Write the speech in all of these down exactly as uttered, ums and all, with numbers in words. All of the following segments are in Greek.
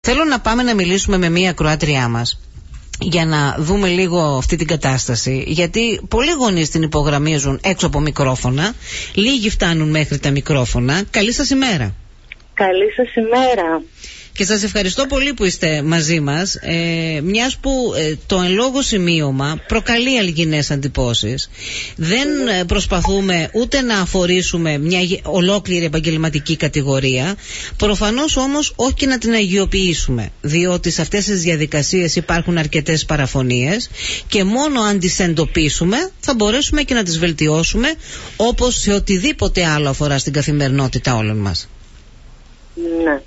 Θέλω να πάμε να μιλήσουμε με μία ακροάτριά μας για να δούμε λίγο αυτή την κατάσταση, γιατί πολλοί γονείς την υπογραμμίζουν έξω από μικρόφωνα, λίγοι φτάνουν μέχρι τα μικρόφωνα. Καλή σας ημέρα. Καλή σας ημέρα. Και σας ευχαριστώ πολύ που είστε μαζί μας, ε, μιας που ε, το εν λόγω σημείωμα προκαλεί αλγινές αντιπώσεις. Δεν mm. προσπαθούμε ούτε να αφορήσουμε μια ολόκληρη επαγγελματική κατηγορία, προφανώς όμως όχι και να την αγιοποιήσουμε, διότι σε αυτές τις διαδικασίες υπάρχουν αρκετές παραφωνίες και μόνο αν τις εντοπίσουμε θα μπορέσουμε και να τις βελτιώσουμε, όπως σε οτιδήποτε άλλο αφορά στην καθημερινότητα όλων μας. Ναι.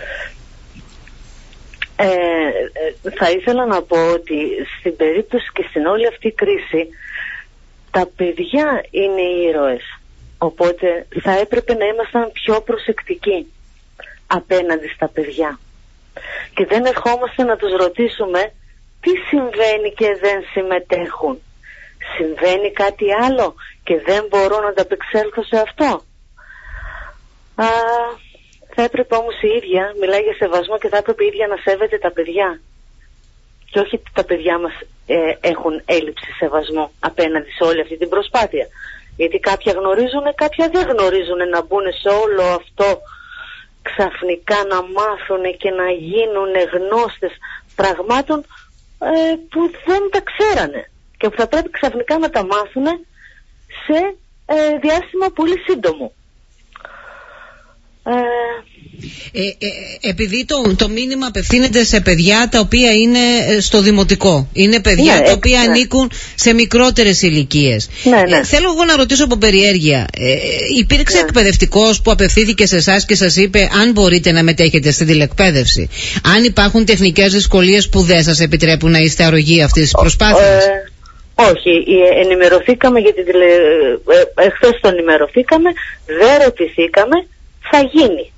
Ε, θα ήθελα να πω ότι στην περίπτωση και στην όλη αυτή κρίση τα παιδιά είναι οι ήρωες, οπότε θα έπρεπε να ήμασταν πιο προσεκτικοί απέναντι στα παιδιά και δεν ερχόμαστε να τους ρωτήσουμε τι συμβαίνει και δεν συμμετέχουν, συμβαίνει κάτι άλλο και δεν μπορώ να ανταπεξέλθω σε αυτό. Α, Θα έπρεπε όμως η ίδια, μιλάει για σεβασμό και θα έπρεπε η ίδια να σέβεται τα παιδιά. Και όχι τα παιδιά μας ε, έχουν έλλειψη σεβασμού απέναντι σε όλη αυτή την προσπάθεια. Γιατί κάποια γνωρίζουν, κάποια δεν γνωρίζουν να μπουν σε όλο αυτό ξαφνικά, να μάθουν και να γίνουν γνώστες πραγμάτων ε, που δεν τα ξέρανε. Και που θα πρέπει ξαφνικά να τα μάθουν σε ε, διάστημα πολύ σύντομο. Ε, ε, επειδή το, το μήνυμα απευθύνεται σε παιδιά τα οποία είναι στο δημοτικό, είναι παιδιά ναι, τα οποία ναι. ανήκουν σε μικρότερες ηλικίες. Ναι, ναι. Ε, θέλω εγώ να ρωτήσω από περιέργεια, ε, υπήρξε ναι. εκπαιδευτικός που απευθύνθηκε σε εσάς και σας είπε αν μπορείτε να μετέχετε στην τηλεκπαίδευση, αν υπάρχουν τεχνικές δυσκολίες που δεν σας επιτρέπουν να είστε αρρωγοί αυτής της προσπάθειας? Ε, όχι, ενημερωθήκαμε για την τηλε... ε, εχθές το ενημερωθήκαμε, δεν ρωτηθήκαμε. Θα γίνει.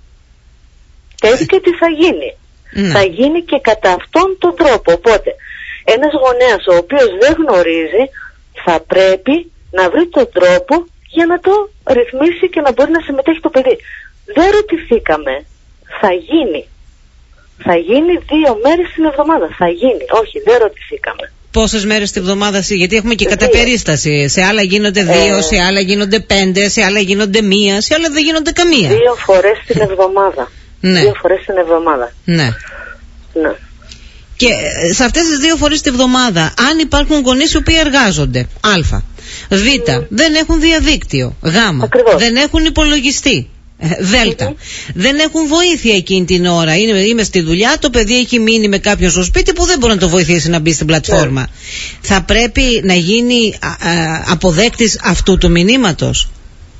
Και τι θα γίνει. Mm. Θα γίνει και κατά αυτόν τον τρόπο. Οπότε ένας γονέας ο οποίος δεν γνωρίζει θα πρέπει να βρει τον τρόπο για να το ρυθμίσει και να μπορεί να συμμετέχει το παιδί. Δεν ρωτηθήκαμε. Θα γίνει. Θα γίνει δύο μέρες την εβδομάδα. Θα γίνει. Όχι, δεν ρωτηθήκαμε. Πόσες μέρες τη βδομάδα, γιατί έχουμε και κατά περίσταση. Σε άλλα γίνονται δύο, ε, σε άλλα γίνονται πέντε, σε άλλα γίνονται μία, σε άλλα δεν γίνονται καμία. Δύο φορές την εβδομάδα. Ναι. Δύο φορές την εβδομάδα. Ναι. Ναι. Και σε αυτές τις δύο φορές τη βδομάδα, αν υπάρχουν γονείς οι οποίοι εργάζονται, α, β, mm. δεν έχουν διαδίκτυο, γ, ακριβώς. δεν έχουν υπολογιστή, Δέλτα. Mm-hmm. Δεν έχουν βοήθεια εκείνη την ώρα. Είναι, είμαι στη δουλειά, το παιδί έχει μείνει με κάποιον στο σπίτι που δεν μπορεί να το βοηθήσει να μπει στην πλατφόρμα. Yeah. Θα πρέπει να γίνει α, α, αποδέκτης αυτού του μηνύματος.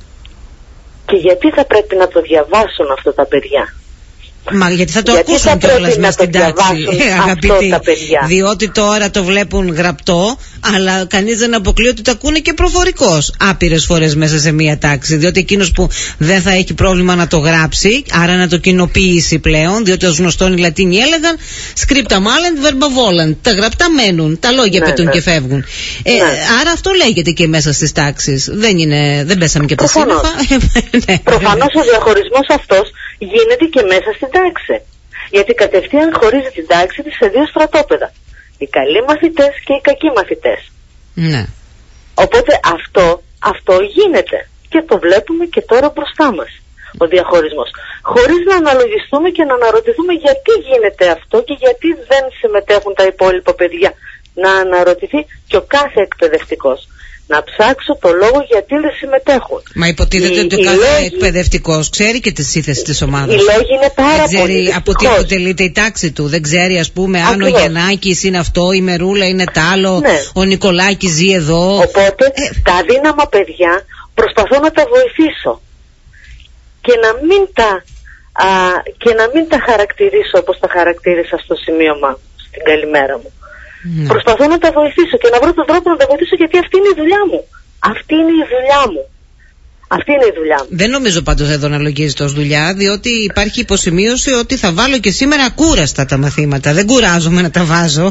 Και γιατί θα πρέπει να το διαβάσουν αυτά τα παιδιά? Μα γιατί θα το γιατί ακούσουν κιόλας μες στην τάξη, αγαπητοί, διότι τώρα το βλέπουν γραπτό, αλλά κανείς δεν αποκλεί ότι το ακούνε και προφορικός άπειρες φορές μέσα σε μία τάξη, διότι εκείνος που δεν θα έχει πρόβλημα να το γράψει, άρα να το κοινοποιήσει πλέον, διότι ως γνωστόν οι Λατίνοι έλεγαν scripta malent verba volent, τα γραπτά μένουν, τα λόγια ναι, πετούν ναι. και φεύγουν. Ε, ναι. Άρα αυτό λέγεται και μέσα στις τάξεις, δεν, είναι, δεν πέσαμε και τα σύννεφα. ναι. Προφανώς ο διαχωρισμός αυτός γίνεται και μέσα στην τάξη. Γιατί κατευθείαν χωρίζει την τάξη της σε δύο στρατόπεδα. Οι καλοί μαθητές και οι κακοί μαθητές. Ναι. Οπότε αυτό, αυτό γίνεται. Και το βλέπουμε και τώρα μπροστά μας. Ο διαχωρισμός. Χωρίς να αναλογιστούμε και να αναρωτηθούμε γιατί γίνεται αυτό και γιατί δεν συμμετέχουν τα υπόλοιπα παιδιά. Να αναρωτηθεί και ο κάθε εκπαιδευτικός. Να ψάξω το λόγο γιατί δεν συμμετέχουν. Μα υποτίθεται οι, ότι ο κάθε λόγοι... εκπαιδευτικός ξέρει και τη σύνθεση της ομάδας. Οι λόγοι είναι πάρα δεν πολύ ξέρει από τι αποτελείται η τάξη του. Δεν ξέρει, ας πούμε, αν ακριβώς. ο Γιαννάκης είναι αυτό, η Μερούλα είναι τ' άλλο, ναι. ο Νικολάκης ζει εδώ. Οπότε ε... τα αδύναμα παιδιά προσπαθώ να τα βοηθήσω. Και να μην τα, α, και να μην τα χαρακτηρίσω όπως τα χαρακτήρισα στο σημείωμα, στην καλημέρα μου. Ναι. Προσπαθώ να τα βοηθήσω και να βρω τον τρόπο να τα βοηθήσω, γιατί αυτή είναι η δουλειά μου. Αυτή είναι η δουλειά μου. Αυτή είναι η δουλειά μου. Δεν νομίζω πάντως εδώ να λογίζεται ως δουλειά, διότι υπάρχει υποσημείωση ότι θα βάλω και σήμερα ακούραστα τα μαθήματα. Δεν κουράζομαι να τα βάζω.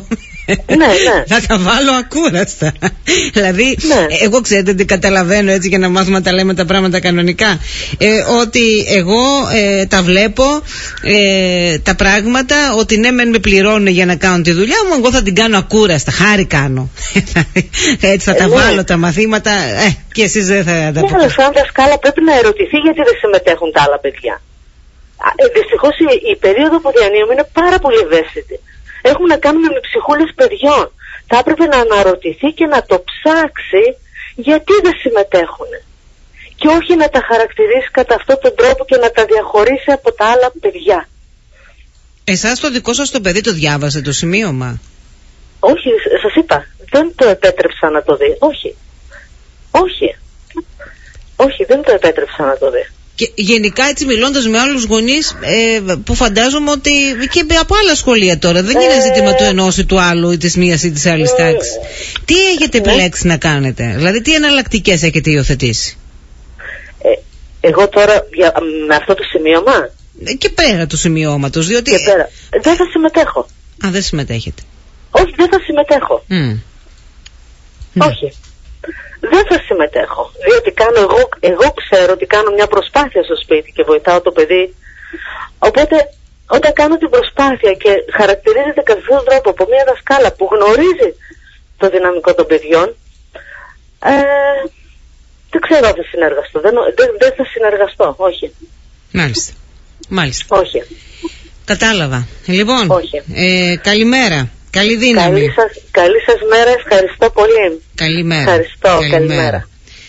Ναι, ναι. Θα τα βάλω ακούραστα. Δηλαδή, ναι. εγώ ξέρετε τι καταλαβαίνω, έτσι, για να μάθουμε να τα λέμε τα πράγματα κανονικά. Ε, ότι εγώ ε, τα βλέπω ε, τα πράγματα, ότι ναι, μεν με πληρώνουν για να κάνω τη δουλειά μου, εγώ θα την κάνω ακούραστα. Χάρη κάνω. Έτσι θα τα ε, βάλω ναι. τα μαθήματα. Ε, και εσείς δεν θα τα πείτε. Ναι, αλλά σαν δασκάλα πρέπει να ερωτηθεί γιατί δεν συμμετέχουν τα άλλα παιδιά. Ε, δυστυχώς η, η περίοδο που διανύουμε είναι πάρα πολύ ευαίσθητη. Έχουμε να κάνουμε με ψυχούλες παιδιών. Θα έπρεπε να αναρωτηθεί και να το ψάξει γιατί δεν συμμετέχουν. Και όχι να τα χαρακτηρίσει κατά αυτόν τον τρόπο και να τα διαχωρίσει από τα άλλα παιδιά. Εσάς το δικό σας το παιδί το διάβασε το σημείωμα? Όχι, σας είπα, δεν το επέτρεψα να το δει. Όχι. Όχι. Όχι, δεν το επέτρεψα να το δει. Και γενικά, έτσι μιλώντας με άλλους γονείς, ε, που φαντάζομαι ότι και από άλλα σχολεία τώρα δεν είναι ζήτημα του ενός ή του άλλου ή της μίας ή της άλλης τάξης. Τι έχετε επιλέξει να κάνετε, δηλαδή τι εναλλακτικές έχετε υιοθετήσει? Ε, εγώ τώρα για, με αυτό το σημείωμα. Ε, και πέρα του σημειώματος, διότι. Και πέρα. Δεν θα συμμετέχω. Α, δεν συμμετέχετε? Όχι, δεν θα συμμετέχω. Mm. Όχι. Δεν θα συμμετέχω, διότι κάνω εγώ, εγώ ξέρω ότι κάνω μια προσπάθεια στο σπίτι και βοηθάω το παιδί. Οπότε όταν κάνω την προσπάθεια και χαρακτηρίζεται κατά αυτόν τον τρόπο από μια δασκάλα που γνωρίζει το δυναμικό των παιδιών, ε, δεν ξέρω αν θα συνεργαστώ. Δεν, δεν, δεν θα συνεργαστώ, όχι. Μάλιστα. Μάλιστα. Όχι. Κατάλαβα. Λοιπόν, όχι. Ε, καλημέρα. Καλή δύναμη. Καλή σας, καλή σας μέρα, ευχαριστώ πολύ. Καλημέρα. Ευχαριστώ, καλημέρα. καλημέρα.